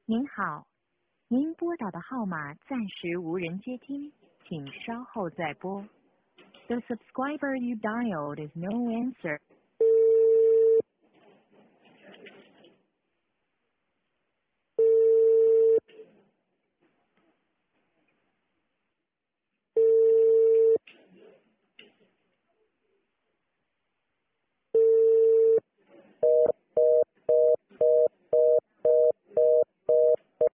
您好，您拨打的号码暂时无人接听，请稍后再拨。The subscriber you dialed is no answer.